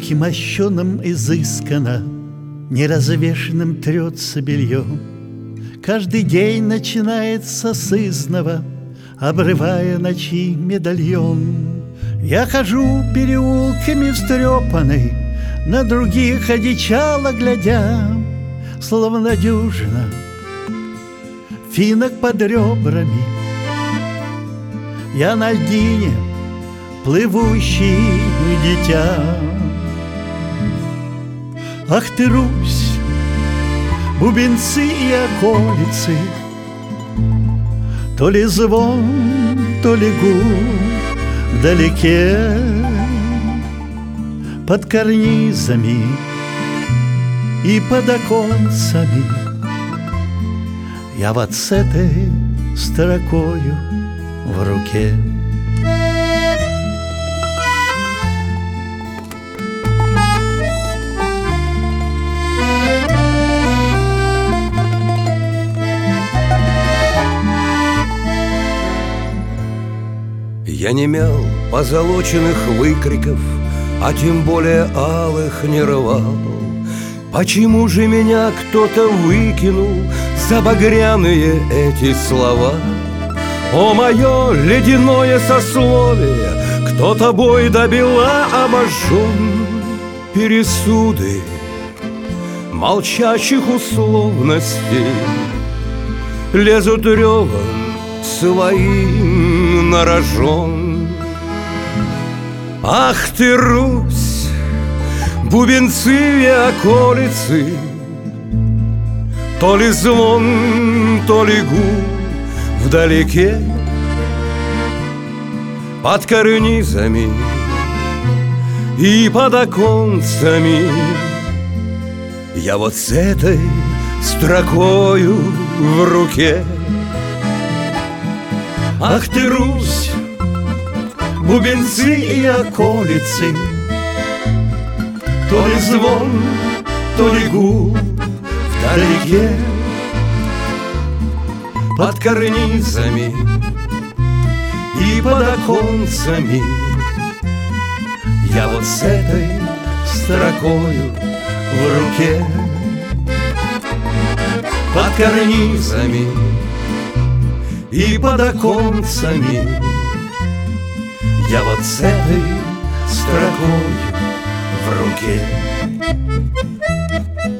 руки мощеным изысканно, неразвешенным трется белье. Каждый день начинается с изного, обрывая ночи медальон. Я хожу переулками встрепанный, на других одичало глядя, словно дюжина финок под ребрами. Я на льдине, плывущий дитя. Ах ты, Русь, бубенцы и околицы, то ли звон, то ли гул вдалеке. Под карнизами и под оконцами я вот с этой строкою в руке. Я не имел позолоченных выкриков, а тем более алых не рвал. Почему же меня кто-то выкинул за багряные эти слова? О, мое ледяное сословие, кто тобой до бела обожжен. Пересуды молчащих условностей лезут ревом своим на рожон. Ах ты, Русь, бубенцы и околицы, то ли звон, то ли гул вдалеке. Под карнизами и под оконцами я вот с этой строкою в руке. Ах ты, Русь, бубенцы и околицы, то ли звон, то ли гул вдалеке. Под карнизами и под оконцами я вот с этой строкою в руке. Под карнизами и под оконцами я вот с этой строкой в руке.